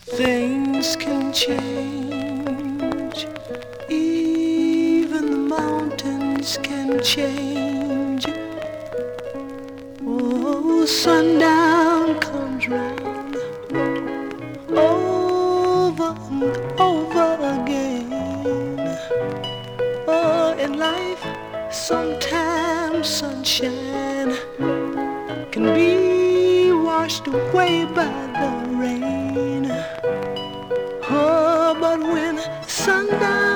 Things can change, even the mountains can change. Oh, sundown comes round over and over again. Oh, in life, sometimes sunshine can be washed away by the rain. Oh, but when sundown